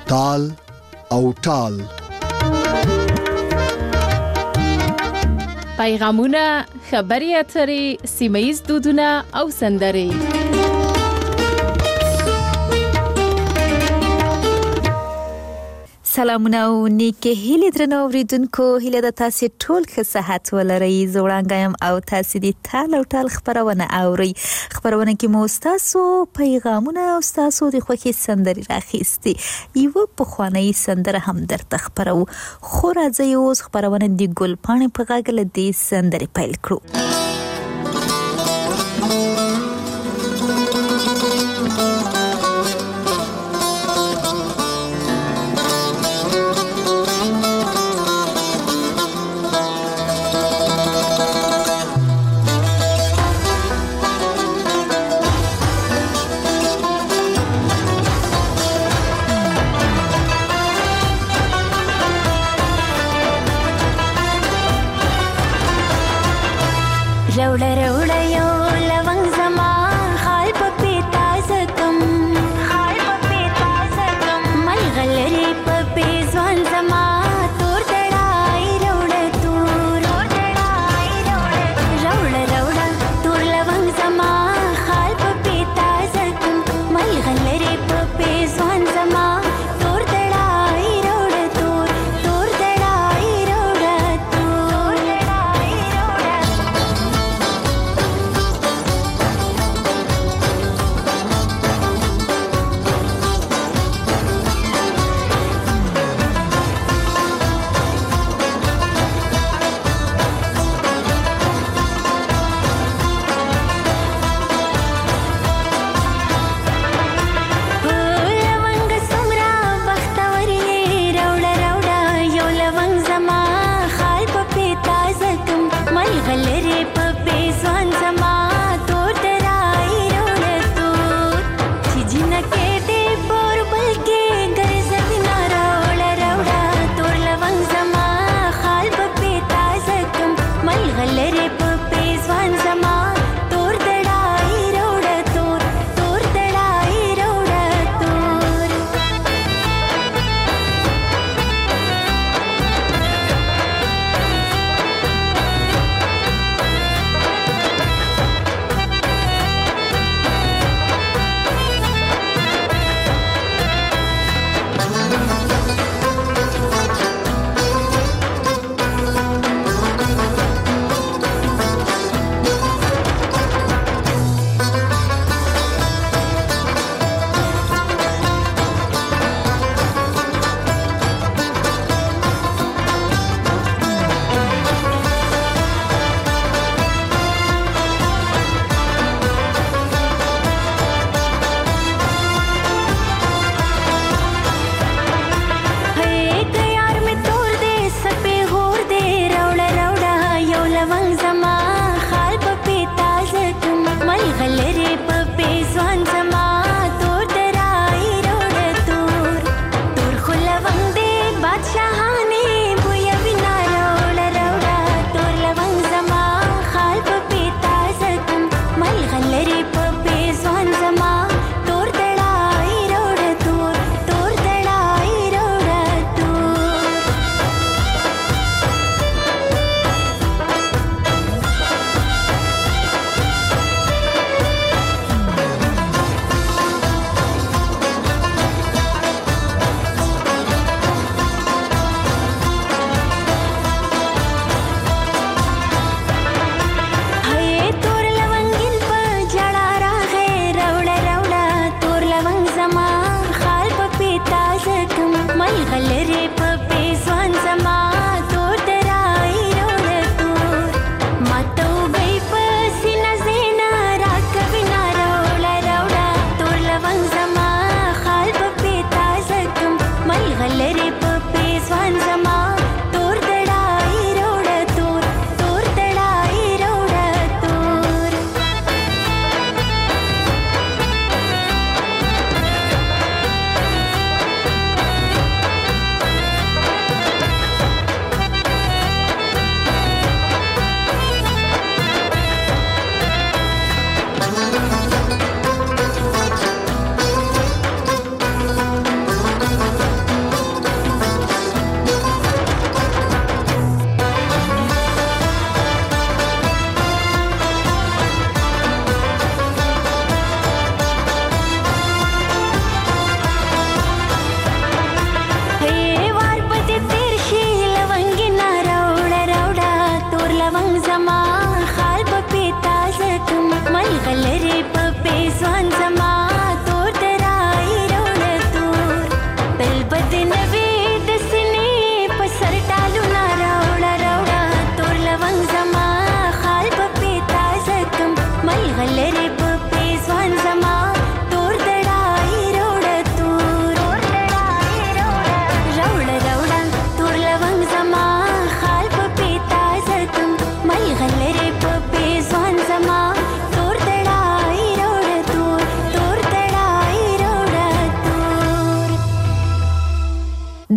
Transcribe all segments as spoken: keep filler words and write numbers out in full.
تال او ټال. پیغامونه، خبري اترې، سیمه‌ییز دودونه او سندرې. سلامونه او نیکه هیله درنو اوریدونکو، هیله د تاسو ټول ښه صحت ولرئ. زوړانګایم او تاسو د تال او ټال خبرونه اوري. خبرونه کې مو تاسو پیغامونه او تاسو د خوښي سندري راخېستي. یو په خواني سندره هم درته خبرو. خو راځي اوس خبرونه د ګل پاڼې په غاګه له دې سندري پیل کړو.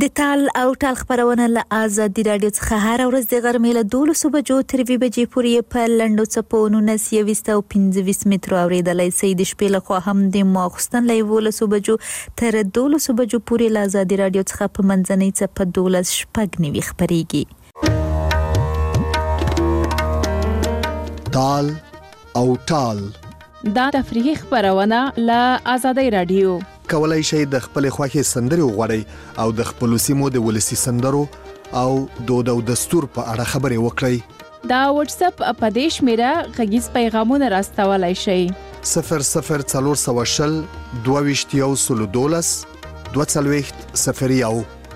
د تال او ټال خبرونه له آزادي رادیو څخه هر ورځ د غرمې له دولسو بجو تر یوې بجې پورې په لنډو څپو نولس یویشت او پنځه ویشت مترو اورېدلی شئ. د شپې لخوا هم د ماخوستن له یولسو بجو تر دولسو بجو پورې له آزادي رادیو څخه په منځنۍ څپه دولس شپږ نوي خپرېږي. تال او ټال دا تفریحي خبرونه له آزادي رادیو. کولای شئ د خپل خوښې سندرې وغواړئ او د خپل سیمو د ولسی سندرو او دود او دستور په اړه خبرې وکړئ. دا واتس اپ په دې شمیره غږیز پیغامونه راستولای شئ. صفر صفر څلور سوه شل دوه ویشت یو سل دولس دوه څلوېښت صفر یو.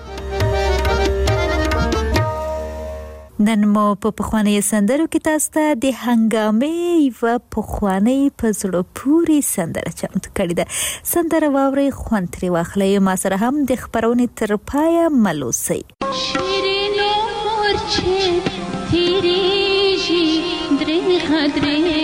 نن مو په پخواني سندرو کې تاسو ته د هنګامې و پخواني په زړه پورې سندره چمتو کړې ده. سندره واورئ، خوند ترې واخلئ، ما سره هم د خبرونې تر پایه مل اوسئ. شیرینو مورچه تیریږي درېغه درېغ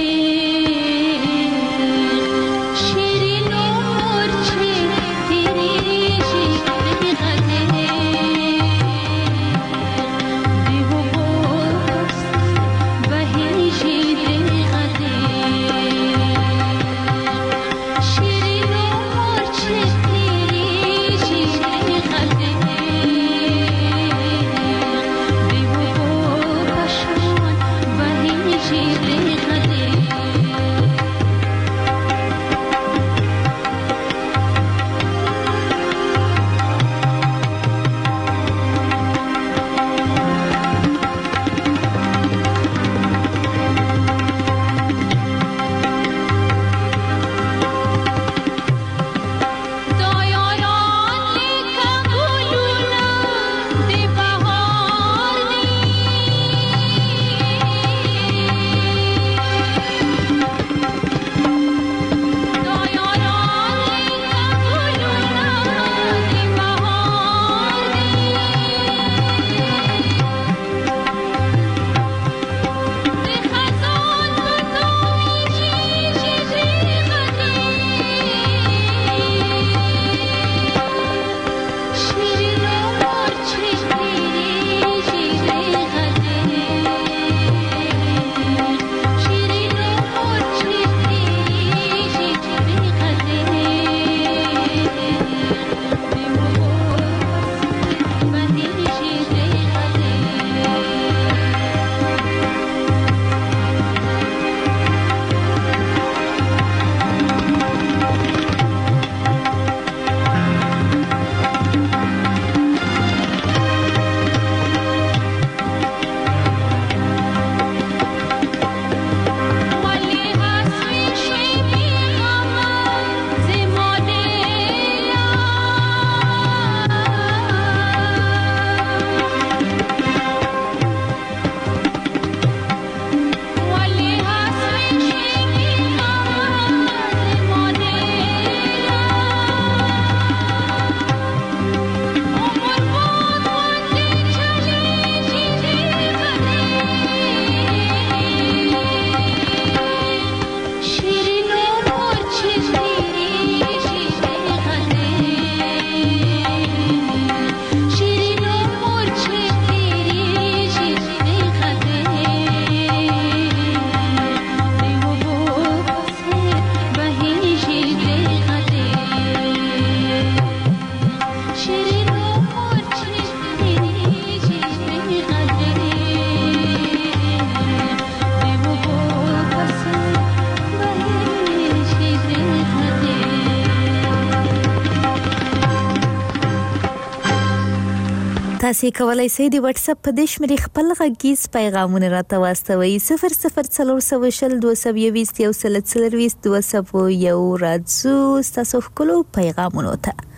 تاسو کولای شئ د واتس اپ په دې شمیرې خپل غږیز پیغامونه راته واستوئ. صفر صفر څلور سوه شل دوه سوه یویشت یو سل څلرویشت دوه سوه یو. راځو ستاسو ښکلو پیغامونو ته.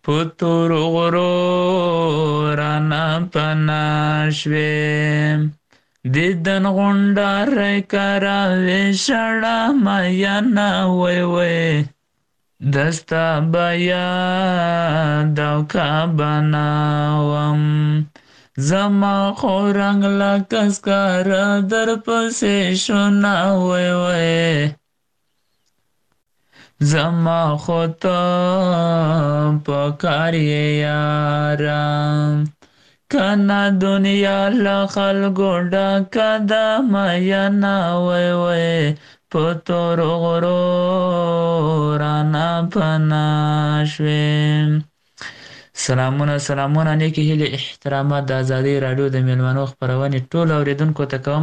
پتور غرو رانا پنا شویم دیدن غونډار کراوي شړه مایا نه وای وای دستا بیا داو کا بناوم زما خورنگ لکس کار در پسی شنا وی وی زما خو ته پکار یې یارم کنه دنیا له خلکو ډکه ده مینه وی وی په تورو غرو رانه پناه شوې. سلامونه سلامونه نیکې هیلې احترامات د ازادۍ راډیو د میلمنو خپرونې ټولو اورېدونکو ته کوم.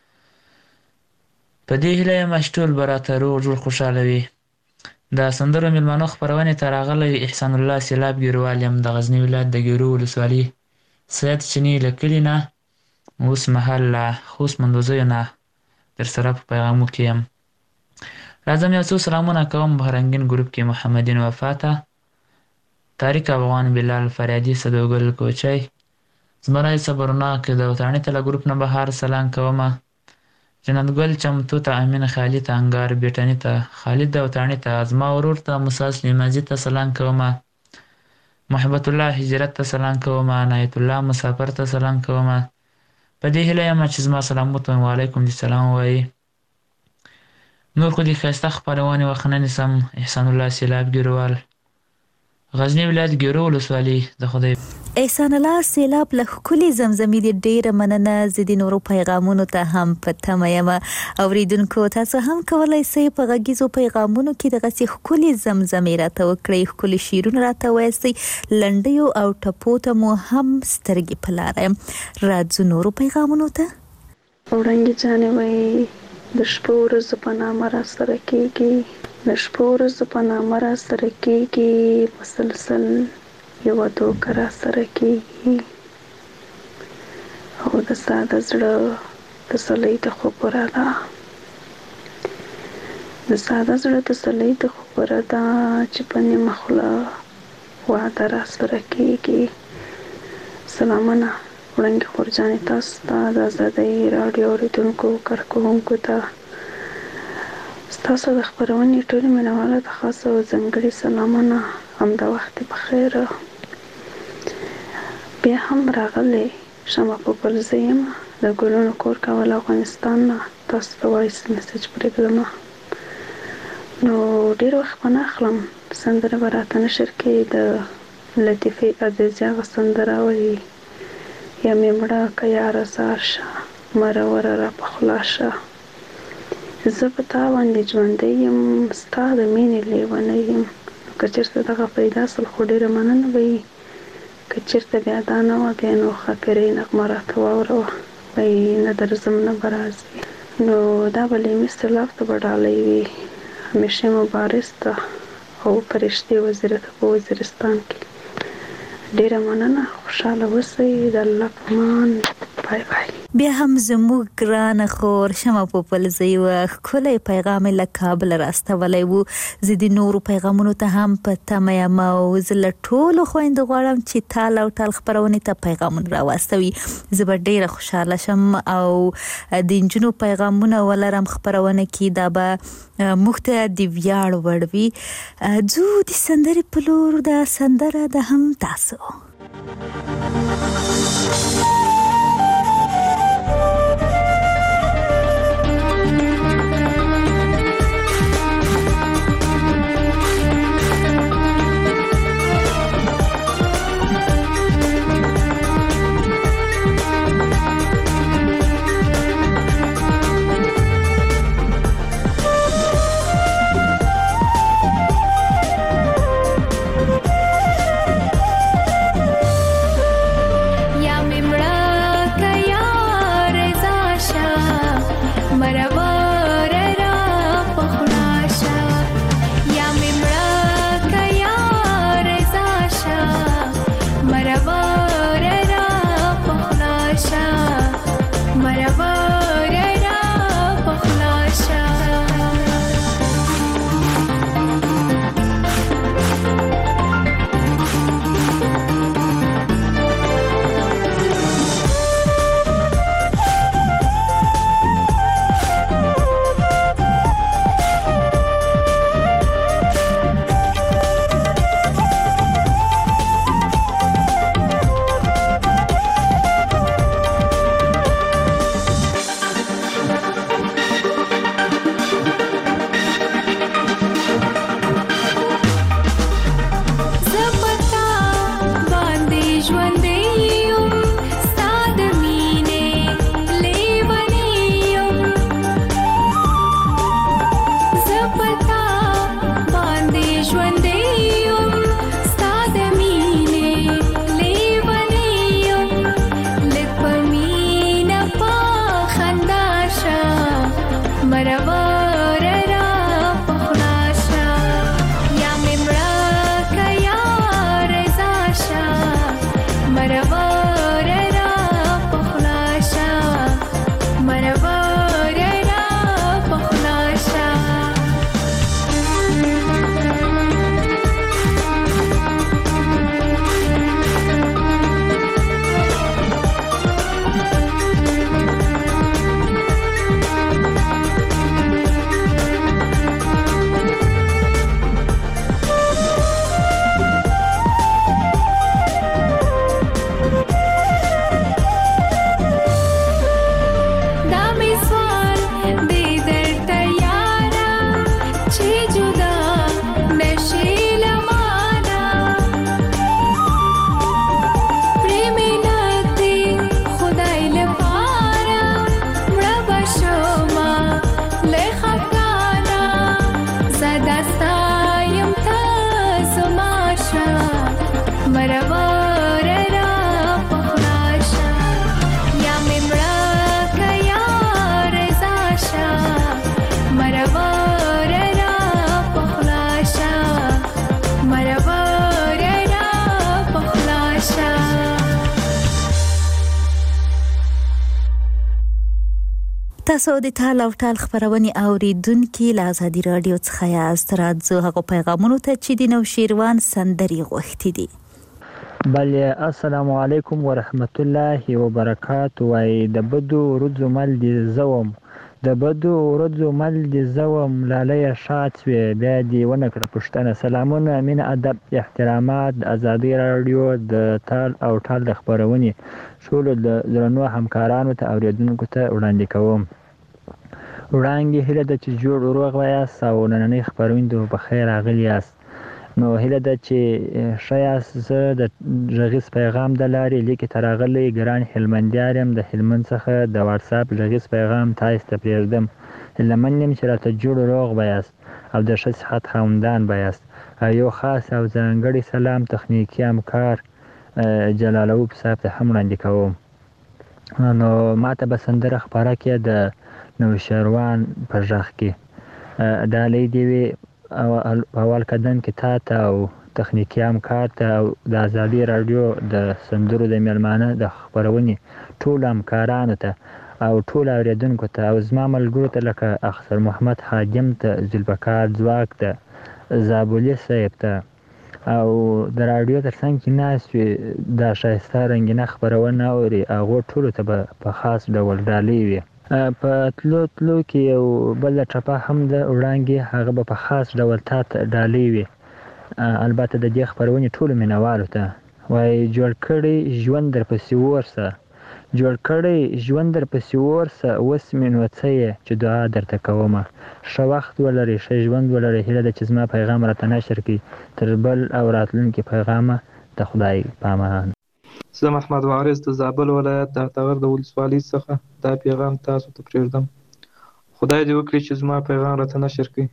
په دې هیله یم چې ټول به راته روغ جوړ خوشحاله وي. د سندرو میلمنو خپرونې ته راغلی احسان الله سیلاب ګیروال یم د غزني ولایت د ګیرو ولسوالي سید چیني له کلي نه اوس مهال له خوست مندوزیو نه درسره په پیغامو کې یم. راځم یو څو سلامونه کوم بهرنګین ګروپ کې محمدین وفا ته، طارق افغان، بلال فریادي، صدوګل کوچی، زمری صبرناک د وطاڼې ته له ګروپ نه بهار سلام کومه، جنت ګل چمتو ته، امین خالد ته، انګار بیټني ته، خالد د وطاڼې ته، زما ورور ته موسی سلیمازي ته سلام کومه، محبت الله هجرت ته سلام کومه، عنایت الله مسافر ته سلام کومه. په دې هیله یم چې زما سلام ورته وعلیکم السلام وایي. نور خو دې ښایسته خپرونې وخت نه نیسم. احسان الله سیلاب ګیروال، غزني ولایت ګیرو ولسوالي. د خدای احسان الله سیلاب له ښکلې زمزمې دې ډېره مننه. زه د نورو پیغامونو ته هم په تمه یم. اورېدونکو تاسو هم کولی شئ په غږیزو پیغامونو کې دغسې ښکلې زمزمې راته وکړئ، ښکلي شعرونه راته ووایاستئ، لنډیو او ټپو ته مو هم سترګې په لاره یم. راځو نورو پیغامونو ته. وړانګې جانې وایي د شپو ورځو په نامه را سره کېږي، د شپو ورځو په نامه را سره کېږي، مسلسل یوه دوکه را سره کېږي، او د ساده زړه تسلۍ د خبره ده، د ساده زړه تسلۍ د خبره ده چې په نیمه خوله واده را سره کېږي. سلامونه وړانګې خورجانې تاسو ته، د ازادۍ راډیو اورېدونکو کارکوونکو ته، ستاسو د خپرونې ټولې مینوالو ته خاصه او ځانګړې سلامونه. همدا وخت په خیر. بیا هم راغلی شمه په بل زه یم د ګلونو کور کول افغانستان نه تاسو ته وایس میسج پرېږدمه. نو ډېر وخت به نه اخلم، سندره به راته نشر کې د لطیفې عزیزي هغه سندره وایي یا مې مړه که یاره زار شه مروره را په خوله شه، زه په تا باندې ژوندی یم ستا د مینې لیونی یم. نو که چېرته دغه پیدا سل خو ډېره مننه به وي. که چېرته بیا دا نه وه بیا نو ښاپېرۍ نغمه راته واوروه وایي نه درځم نه به راځي. نو دا به لیمي سېلاب ته به ډالۍ وي، همیشه مبارز ته او فرشتې وزیره ته په وزیرستان کې. ډېره مننه، خوشحاله اوسئ، د الله په امان. بای بای. بیا هم زموږ ګرانه خور شمه پوپلزۍ یوه ښکلی پیغام یې له کابله راستولی و. زه د نورو پیغامونو ته هم په تمه یم او زه له ټولو خویندو غواړم چې تال او ټال خپرونې ته پیغامونه راواستوي. زه به ډېره خوشحاله شم او د نجونو پیغامونه ولرم خپرونه کې، دا به موږ ته د ویاړ وړ وي. ځو د سندرې په لور، د سندره د هم تاسو. یا مې مړه تاسو د ټال او ټال خبرونه اوریدونکو له ازادي رادیو څخه یاست. راځو هغه پیغامونو ته چې د نوشیروان سندري غوښتي دي. بله السلام علیکم ورحمت الله وبرکاته. وای د بدو ورځو مل دي زوم د بدو ورځو مل دي زوم لاله شات وی بیا دی ونه کړ پښتنه. سلامونه مين ادب احترامات ازادي رادیو د ټال او ټال خبرونه شول د درنو همکارانو ته اوریدونکو ته وړاندې کوم. وړاندې هله د چې جوړ روغ وایاست او نننۍ خبرونه په خیر راغلی یاست. نو هله د چې شایاست زه د غږیز پیغام د لارې لیکي تراغلی ګران هلمندیارم د هلمند څخه د واتس اپ غږیز پیغام تاسو ته پریږدم. هلمندیم چې راته جوړ روغ وایاست او د ښه صحت خاوندان وایاست. یو خاص او ځانګړی سلام تخنیکی همکار جلالوب صاحب ته هم وړاندې کوم. نو ماته به سندره خبره کې د نوشیروان په ژغ کې دا لیدي وي اول قدم کې تا ته او تخنیکی همکار ته او د ازادي رادیو د سندرو د میلمانه د خبرونې ټول همکارانو ته او ټول اوریدونکو ته او زما ملګرو ته لکه اخسر محمد حاجم ته ذوالفقار ځواک ته زابولي صاحب ته او د رادیو تر څنګ کې ناست وي دا ښایسته رنګینه خبرونه اوري هغو ټولو ته به په خاص ډول ډالۍ وي. په تلو تلو کې یو بله ټپه هم د وړانګې هغه به په خاص ډول تا ته ډالۍ وي. البته د دې خپرونې ټولو مینوالو ته وایي جوړ کړی ژوند در پسې ورسه جوړ کړی ژوند در پسې ورسه اوس مې نو څه یې چې دعا درته کومه. ښه وخت ولرئ ښه ژوند ولرئ. هیله ده چې زما پیغام راته نشر کړي. تر بل او راتلونکي پیغامه د خدای پامان. زه محمد وارث د زابل ولایت د اتغر د ولسوالۍ څخه دا پیغام تاسو ته پرېږدم. خدای دې وکړي چې زما پیغام راته نشر کړي.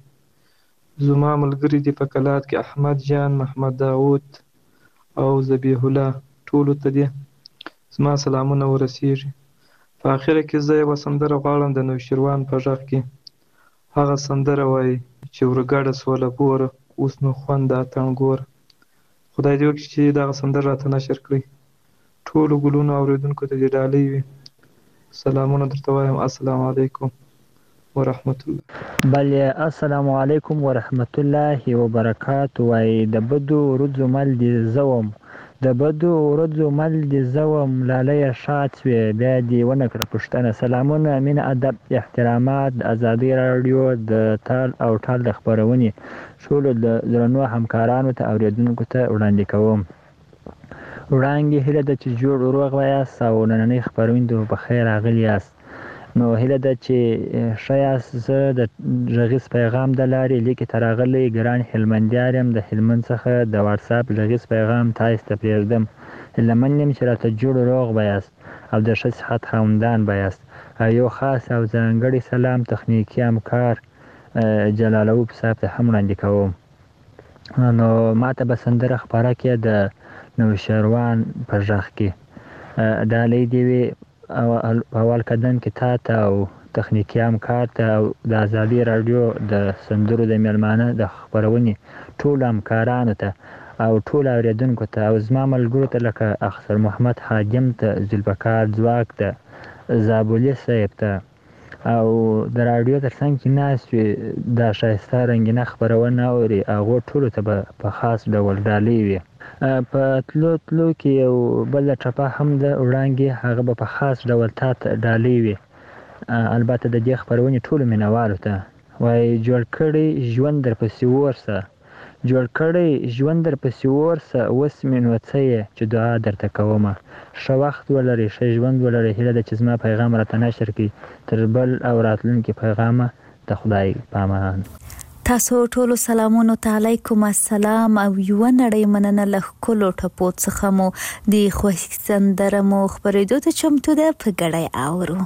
زما ملګري دي په کلات کې احمد جان، محمد داود او ذبیح الله ټولو ته دي زما سلامونه ورسیږي. په اخره کې زه یوه سندره غواړم د نوشیروان په غږ کې. هغه سندره وایي چې ورګډه سوله بوره اوس نو خوند اتڼ ګوره. خدای دې وکړي چې دغه سندره راته نشر کړي. ټولو ګلونو اوریدونکو ته دې ډالۍ وي. سلامونه درته وایم. السلام علیکم ورحمت الله. بله السلام علیکم ورحمت الله وبرکاته. وای د بدو ورځو مل دي زوم د بدو ورځو مل دي زوم لاله شات وی بیا دی ونه کړ پښتنه. سلامونه مين ادب احترامات ازادي رادیو د ټال او ټال خبرونه شول د درنو همکارانو ته اوریدونکو ته وړاندې کوم. وړاندې هله د چې جوړ روغ وایاست او نننۍ خبرونه په خیر راغلی یاست. نو هله ده چې شایاست زه د غږیز پیغام د لارې لیکي تراغلی ګران هلمندیارم د هلمند څخه د واتس اپ غږیز پیغام تاسو ته پرېږدم. هلمندیم چې راته جوړ روغ وایاست او د ښه صحت خاوندان وایاست. یو خاص او ځانګړی سلام تخنیکی همکار جلالوب صاحب ته هم وړاندې کوم. نو ماته به سندره خبره کې د نوشیروان په غږ کې دا لیدي وي اول قدم کې تا ته او تخنیکی همکار ته او د ازادي رادیو د سندرو د میلمانه د خبرونې ټول همکارانو ته او ټول اوریدونکو ته او زما ملګرو ته لکه اخسر محمد حاجم ته ذوالفقار ځواک ته زابولي صاحب ته او د رادیو تر څنګ کې ناست وي دا ښایسته رنګینه خبرونه اوري هغو ټولو ته به په خاص ډول ډالۍ وي. په تلو تلو کې یو بله ټپه هم د وړانګې هغه به په خاص ډول تا ته ډالۍ وي. البته د دې خبرونې ټولو مینوالو ته وایي جوړ کړی ژوند در پسې ورسه جوړ کړی ژوند در پسې ورسه اوس مې نو څه یې چې دعا درته کومه. ښه وخت ولرئ ښه ژوند ولرئ. هیله ده چې زما پیغام راته نشر کړي. تر بل او راتلونکي پیغامه د خدای پامان. تاسو ټولو سلامونو ته علیکم السلام او یو نړۍ مننه له ښکلو ټپو څخه مو د خوښ سندره مو خپرېدو ته چمتو ده په ګډۍ اورو.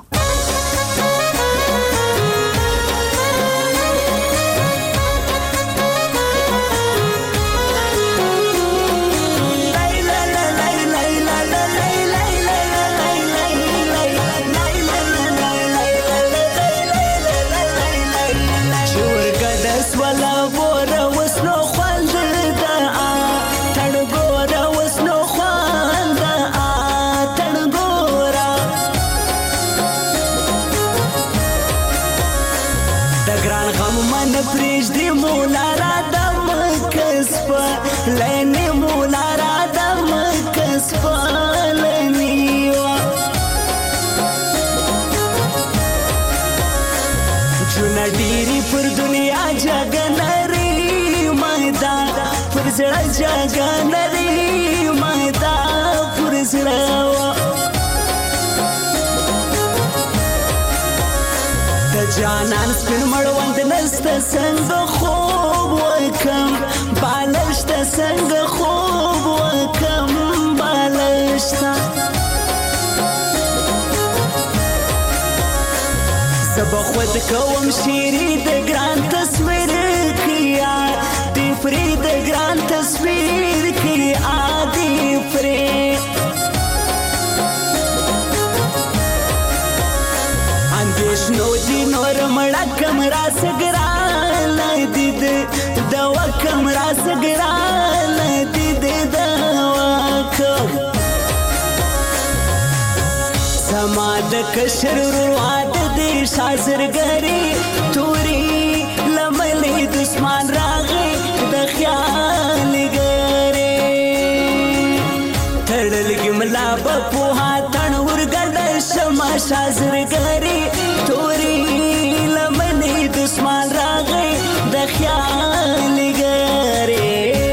Thank you. لینې مولا را د مکس پالنی وا چونه ډیری پر دنیا جګنری مایدا پر زړه جګنری مایدا پر زړه د جانان سپین مړوند نسته څنګه خوب وکم بالشته څنګه خوب وکم بالشته زب خود کوم شیری د ګران تصویر کیا دی فری د ګران تصویر کیا دی فری اندیش نو دی نور مړه کمرا سګرال دید دوا کمرا سګرال دید دوا کم زما د کشر رواد دی شازرګری توري لملې دشمن راغی د خیال ګری تړل ګملا په هاتن ورګډ شما شازرګری توري لملې دشمن راغی د خیال ګری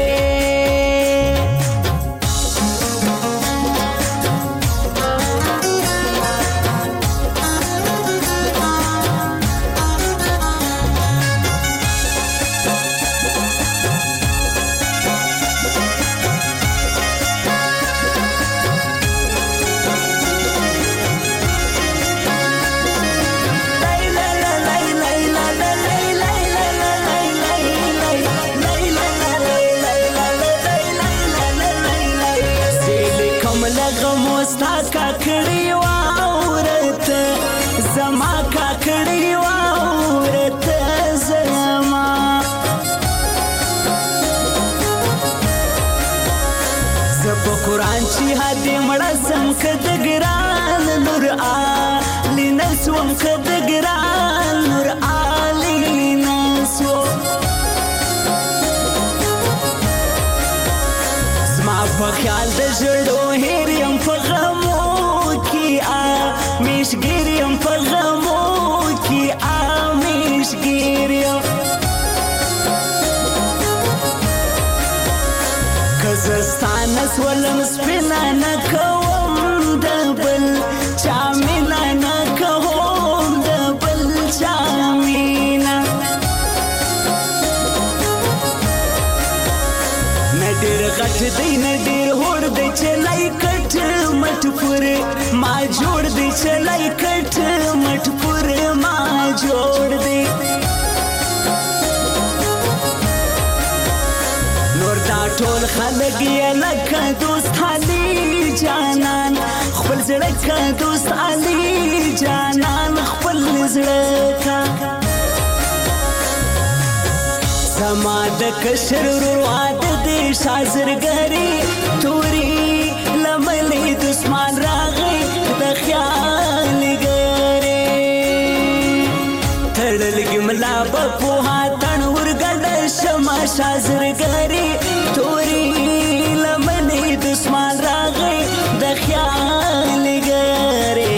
ستا کاکړی واورت زما کاکړی واورت زما زب قرآن چې هدي مړه سم کد ګران نور علی نسوم کد ګران نور علی نسو زما په خیال د ژړو هېریم په مشګریم په غمو کې آ مشګریم کزستانه سولم سپینا نه کوم د بل چا مینا نه کوم د بل چا مینا نه ډېر غټ دی نه ډېر هوړ دی چې لای کټ مټ پورې ما جوړ دی چې لای کټ مټ پورې ما جوړ دی نور دا ټول خلک یې لکه دوست علي جانان خپل زړه کا دوست علي جانان خپل زړه کا زما د کشر رواد دی شازرګری توري لملې دشمن راغی د خیال ګری تړل ګملا په هاتن ورګډ شما شازرګری توري لملې دشمن راغی د خیال ګری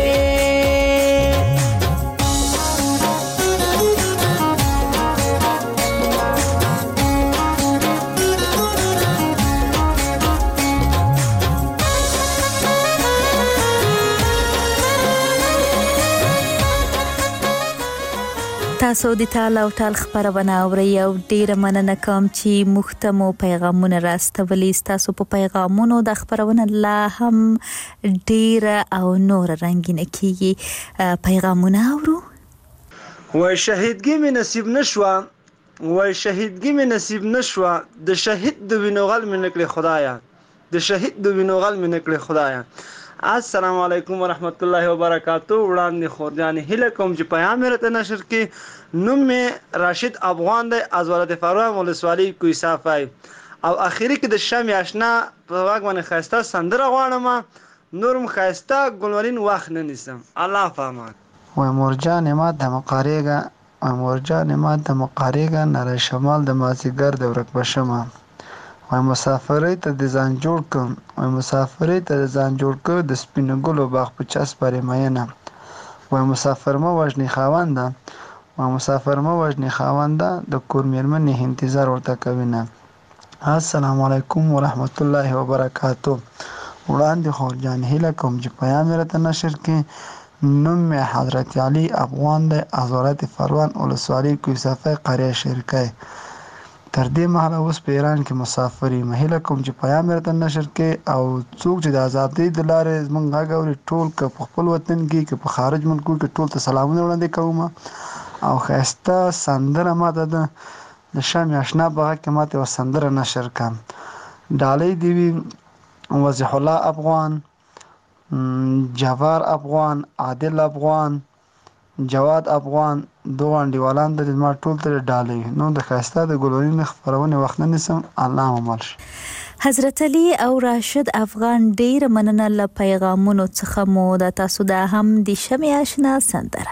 تاسو د ټال او ټال خبرونه اورئ او ډیره مننه کوم چې مختمو پیغامونه راستولي تاسو په پیغامونو د خبرونه لا هم ډیره او نور رنگین کیږي پیغامونه اورو وای شهیدګي می نصیب نشوا وای شهیدګي می نصیب نشوا د شهید د وینوغل می نکړي خدایا د شهید د وینوغل می نکړي خدایا السلام علیکم ورحمت الله وبرکاتہ وړاندې خورجان هله کوم چې پیغام راته نشر کې نوم می راشد افغان دی از ولایت فاروق ولسوالی کوی صافای او اخیری کې د شام آشنا په واګ باندې خاسته سندره غواړم نورم خاسته ګلورین وخت نه نیسم الله فهمان و مرجان ما د مقاریګه و مرجان ما د مقاریګه نره شمال د مازیګر د ورک بشمه وای مسافرۍ ته د ځان جوړ کړم وای مسافرۍ ته د ځان جوړ کړ د سپینو ګلو باغ په چس پرې مینه وای مسافر مه وژنې خاونده وای مسافر مه وژنې خاونده د کور مېرمنې انتظار ورته کوینه. السلام علیکم ورحمت الله وبرکاتو. وړاندې خو جان هیله کوم چې پیام یې راته نشر کړي. نوم مې حضرت علي افغان دی از ولایت فروان ولسوالۍ کوهستان قریه شرکۍ. تر دې مهاله اوس په ایران کې مسافر یم. هیله کوم چې پیام یې راته نشر کړي او څوک چې د ازادۍ د لارې زموږ غږ اوري ټول که په خپل وطن کې که په خارج ملکو کې ټول ته سلامونه وړاندې کوم او ښایسته سندره ماته ده د شمع اشنا په غږ کې ماته یوه سندره نشر کړه. ډالۍ دې وي وضیح الله افغان، جوار افغان، عادل افغان، جواد افغان دو انډیوالان د زما ټول ته ډالۍ. نو د ښایسته د ګلورین خپرونې وخت نه نیسم. الله مو مل شي. حضرت علي او راشد افغان ډیر مننه له پیغامونو څخه مو د تاسو د هم د شمع اشنا سندره.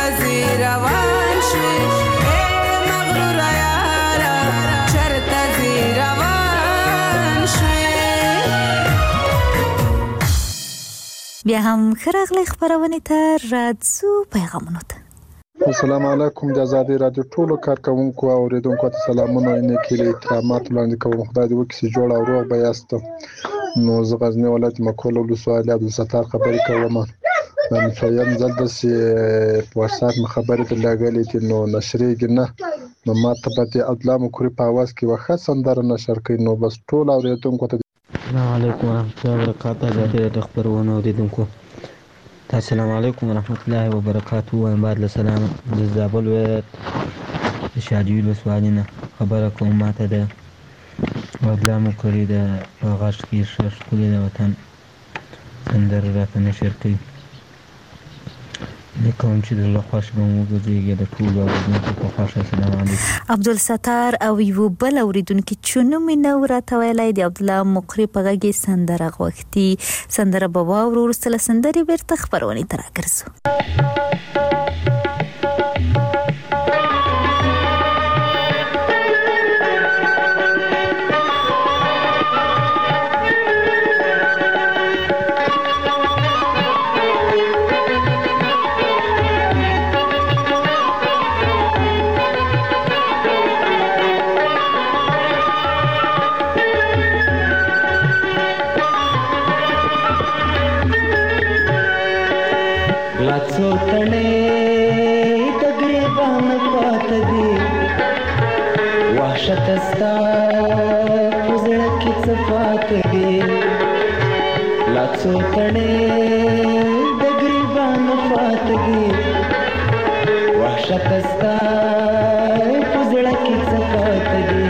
زی روان شوی اے مغرور یارا چرته زی روان شوی. بیا هم ښه راغلی خپرونې ته راځو پیغامونو ته. السلام علیکم د ازادي رادیو ټولو کارکونکو او اوریدونکو ته سلامونه او نیکې احترامات وړاندې کوم. خدای دې وکړي چې جوړ او روغ به یاست. نو زه غزنی ولایت مکول ولسوالۍ عبدالستار خبرې کوم. نن فیم ځل داسې په واتساپ مې خبرې درلګلې دي نو نشریږي نه، نو ما ته به د عبدالله مکوري په اواز کې یوه ښه سندره نشر کړي. نو بس ټول اوریدونکو ته السلام علیکم ورحمۃ اللہ وبرکاتہ. ازادي رادیو خبرونه اوریدونکو ته السلام علیکم ورحمۃ اللہ وبرکاتہ. وایم بعد له سلام د زابل ولایت د شاجوی ولسوالۍ نه خبره کوم. ماته د عبدالله مکوري د په غږ کې ښه ښکلې د وطن سندره راته نشر کړي. زه کوم چې د زړه خوښ به مو وګرځېږي د ټولو اورېدونکو په خوښه. السلام علیکم. عبدالستار او یو بل اوریدونکي چې نوم یې نه راته ویلی د عبدالله مقري په غږ یې سندره غوښتي. سندره به واورو. وروسته له سندرې بېرته خپرونې ته راګرځو. څو تڼۍ د ګریبان پاته دي وحشت ستا په زړه کې څه پاته دي. لا څو تڼۍ د ګریبان پاته دي وحشت ستا په زړه کې څه پاته دي.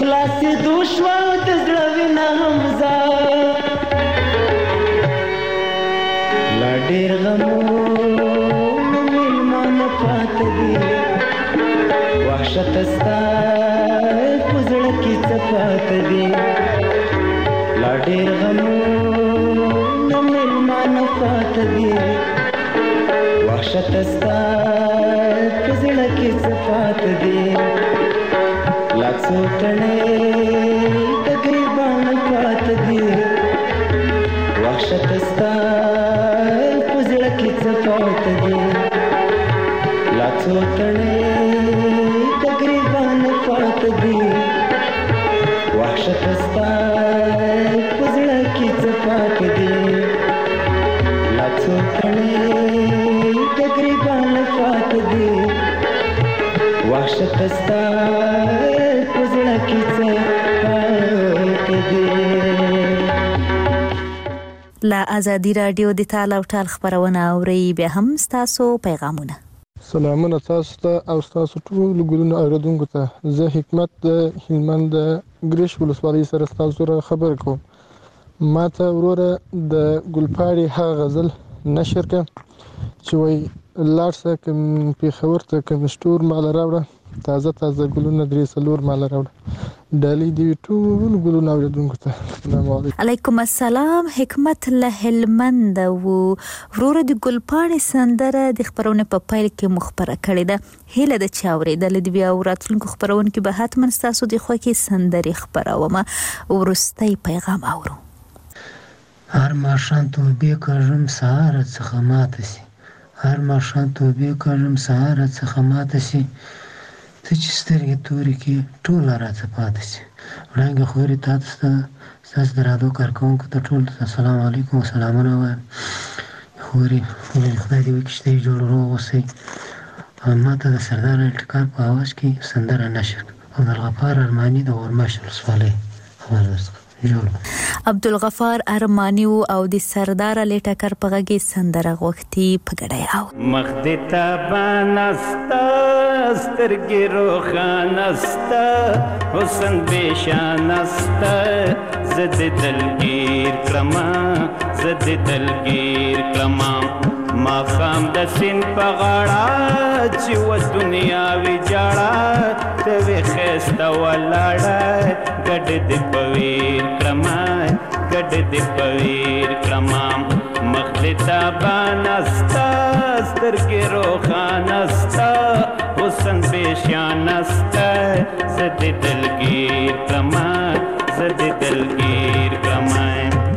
خلاصېدو شوه د زړه وینه حمزه لا ډېر غمونه مېلمانه پاته دي وحشته ستا په زړه کې څه پاته دي لا ډېر غمونه مېلمانه پاته دي وحشته ستا په زړه کې څه پاته دي لا څو تڼۍ د ګریبانه پاته دي وحشته ستا په زړه کې څه پاته دي لا څو تڼۍ د ګریبانه پاته دي وحشته ستا په زړه کې څه پاته دي لا څو تڼۍ د ګریبانه پاته دي وحشته ستا په زړه کې څه پاته دي. لا ازادي رادیو د تال او ټال خبرونه اوري به هم تاسو پیغامونه. سلامونه تاسو ته او تاسو ټول ګلونو اوریدونکو ته. زه حکمت د هلمند د ګریش ولسوالۍ سره تاسو سره خبر کوم. ما ته وروره د ګلپاړي هغه غزل نشر کړ چې وای لاړسه کوم پیښور ته کوم سټور مال راوړه تازه تازه ګلونه درې څلور مال راوړه ډالۍ دی ټول ګلونه اوریدونکو ته. السلام علیکم. علیکم السلام. حکمت له هلمند وو. وروره د ګلپاڼې سندره د خبرونه په پیل کې مخبره کړې ده. هیله د چا اورېدل د بیا وراتلونکو خبرونه کې به حتما تاسو د خوښې سندرې خبرومه. ورستی پیغام اورو. هر ماښام توبې کوم سهار څخه ماته سي هر ماښام توبې کوم سهار څخه ماته سي ته چې سترګې تورې کې ټوله راڅه پاتې سي وړانګې خورې تاسو ته ستاسو د راډیو کارکوونکو ته ټول السلام علیکم سلامونه وایم خورې خدای دې وکړي چې ته جوړ روغ اوسئ. ما ته د سردار الټکار په اواز کې سندره نشر عبدالغفار ارماني د ورماش ولسوالۍ خبر درڅخه جوړ. عبدالغفار ارمانی او د سردار لټکر په غږی سندره غوښتي په ګډه او مخ دې تابانستا سترګې روښانستا حسن بېشانستا زه دې دلګیر کړمه زه دې دلګیر کړمه ماښام د سیند په غاړه چې و دنیا ویجاړه ته وې ښایسته ولاړه ګډ دې په ویر کړمه ګډ دې په ویر کړمه مخ دې تابانه ستا سترګې روښانه ستا حسن بېشانه ستا زه دې دلګیر کړمه زه دې دلګیر کړمه.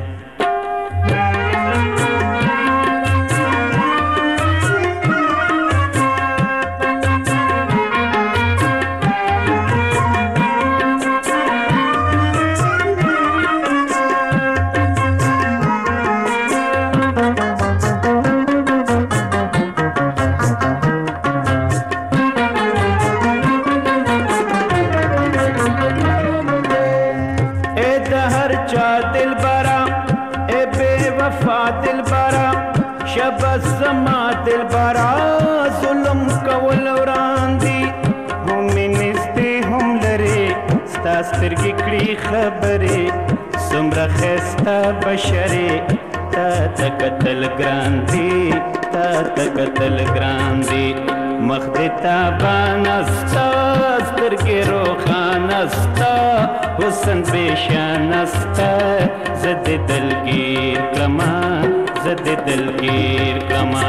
زما دل برا ظلم کول وراندي هم نستي هم لري ستا سترګې کړي خبرې څومره ښایسته بشرې تا ته کتل ګران دي تا ته کتل ګران دي مخ دې تابانه ستا سترګې روښانه ستا حسن بېشانه ستا زه دې دلګیر کړمه زه دې دلګیر کړمه.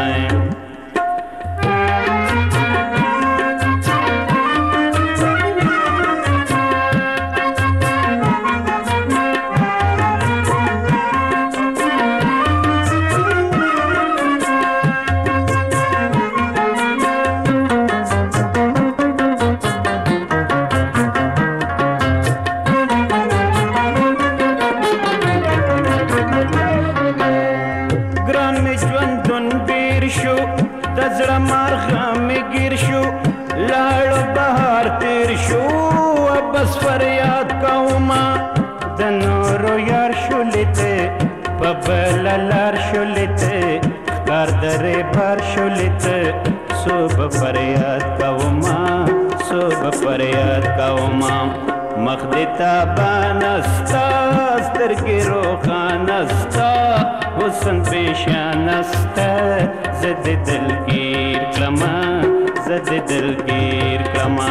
لار شولته کار درې بار شولته صبح فریاد کوما صبح فریاد کوما مخ دې تابانه ستا سترګې روښانه ستا حسن پیشانه ستا زه دې دلګیر کړمه زه دې دلګیر کړمه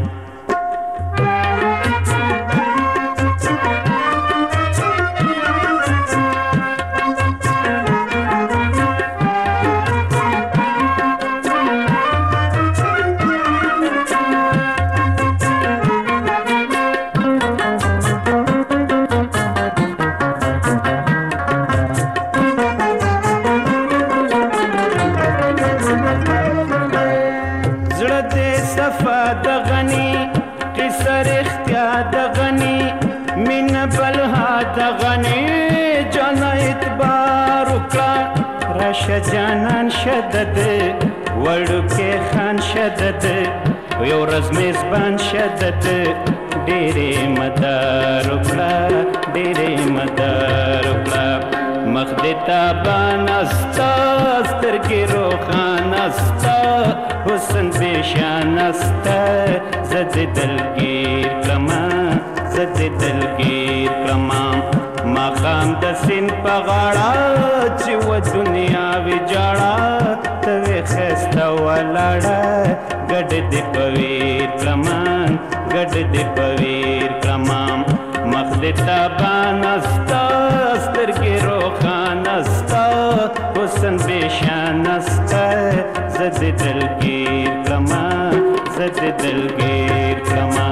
جانان شدد وړوکی خان شدد یو ورځ میزبان شدد ډېرې مدار وکړه ډېرې مدار وکړه مخ دې تابانه ستا سترګې روښانه ستا حسن پیشانه ستا زه دې دلګیر کړمه زه دې دلګیر کړمه ماښام د سیند په غاړه چې و دنیا ویجاړه ته وې ښایسته ولاړه ګډ دې په ویر کړمه ګډ دې په ویر کړمه مخ دې تابانه ستا سترګې روښانه ستا حسن پیشانه ستا زه دې دلګیر کړمه زه دې دلګیر کړمه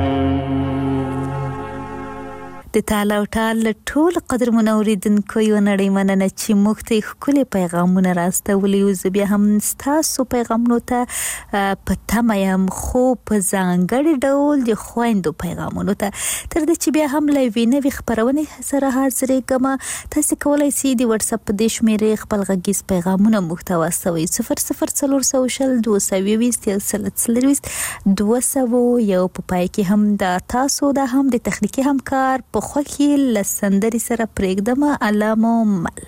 د تال او ټال ټول قدرمنو اوریدونکو یو نړۍ مننه چې موږ ته ښکلي پیغامونه راستولي او زه بیا هم ستاسو پیغامونو ته په تمه یم خو په ځانګړي ډول د خویندو پیغامونو ته تر دې چې بیا هم له یوې نوې خپرونې سره حاضرېږم تاسو کولی شئ د وټس اپ په دې شمېرې خپل غږیز پیغامونه موږ ته واستوئ صفر صفر څلور سوه شل دوه سوه یوویشت یو سل څلرویشت دوه سوه یو په پای کې هم د تاسو د هم د تخنیکي همکار په خوښي لسندري سره پرېږدم علامو مل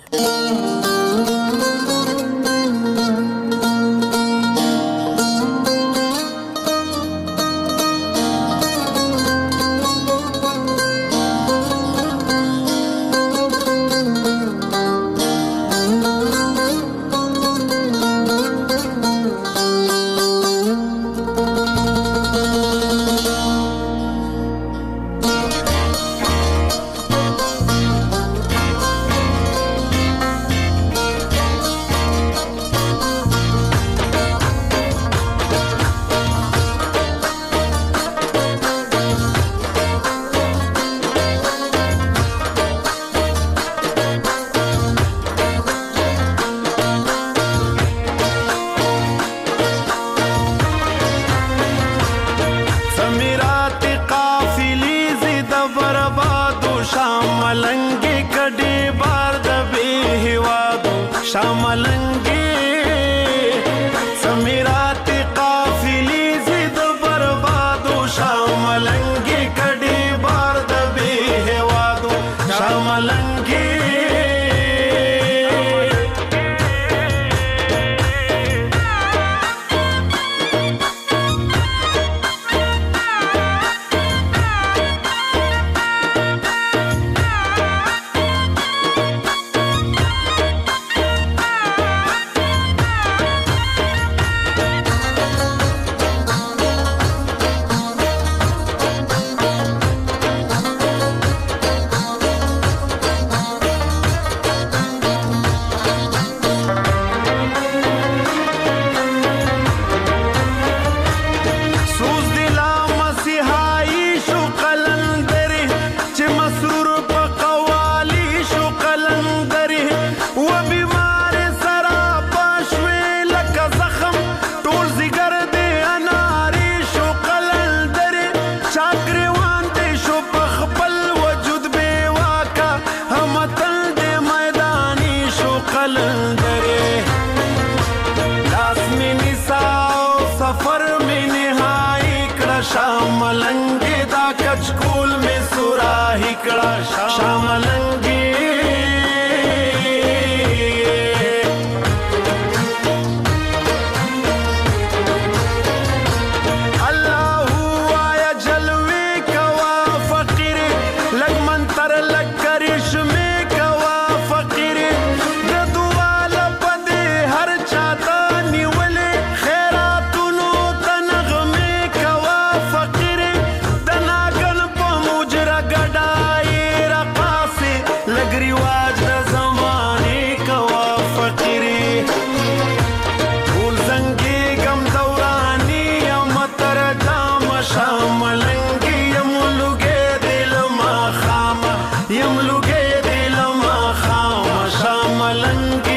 گډای رقاصي لګ رواج د زمانه کوا فقيري ټول زنګي غم دوراني یم تر جام شاملنګي یم لګې دل ما خام یم لګې دل ما خام شاملنګي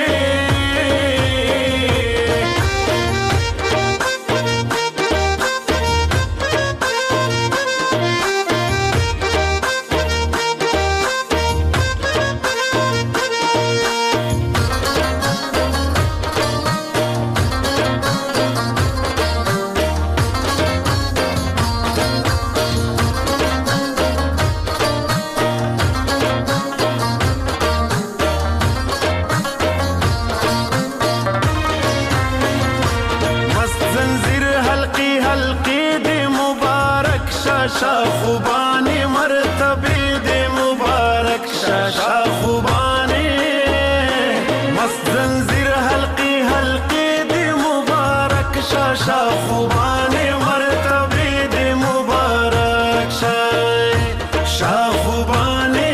خوبانی مرتبه دے مبارک شاشا خوبانی مست زنجیر حلقی حلقی دے مبارک شاشا خوبانی مرتبه دے مبارک شاشا خوبانی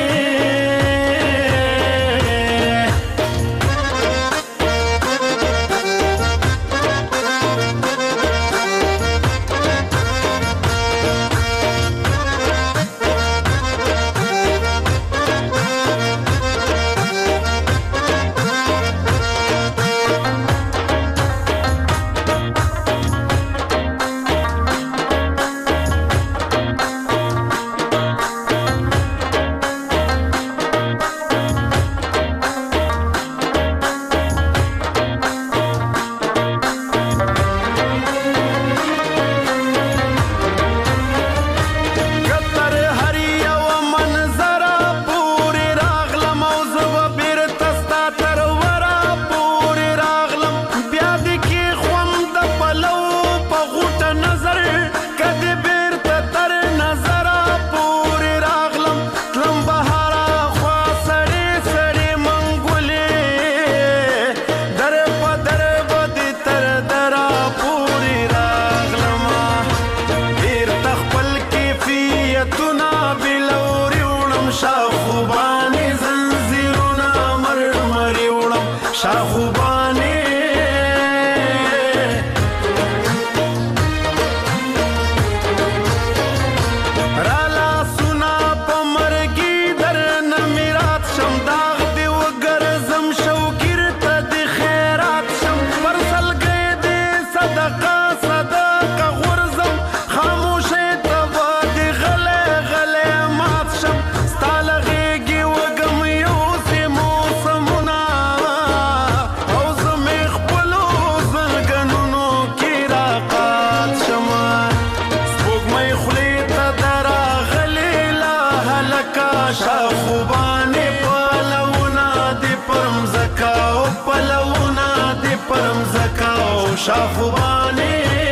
شاخوبانی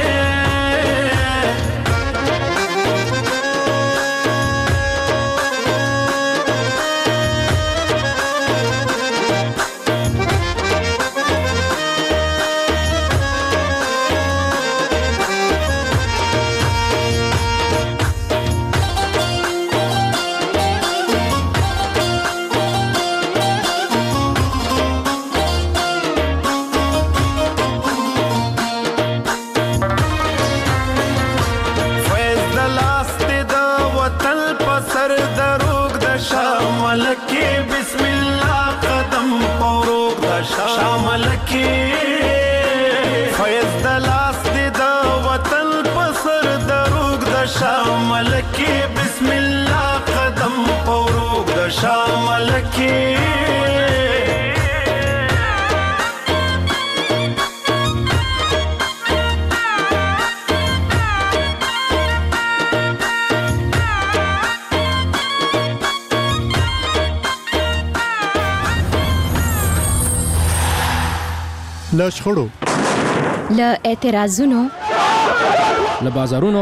له شخړو له اعتراضونو له بازارونو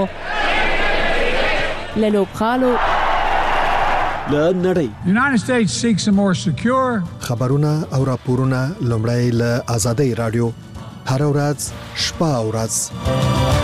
له لوبغالو له نړۍ The United States seeks a more secure خبرونه او راپورونه لومړی له آزادۍ رادیو هر ورځ شپه او ورځ